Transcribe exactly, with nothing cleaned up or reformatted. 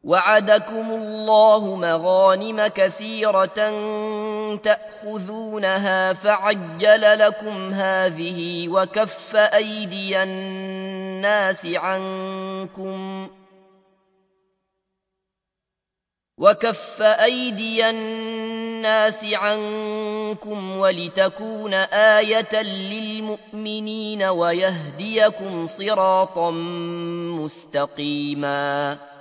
وعدكم الله مغانم كثيرة تأخذونها فعجل لكم هذه وكف أيدي الناس عنكم وكف أيدي الناس عنكم ولتكون آية للمؤمنين ويهديكم صراطا مستقيما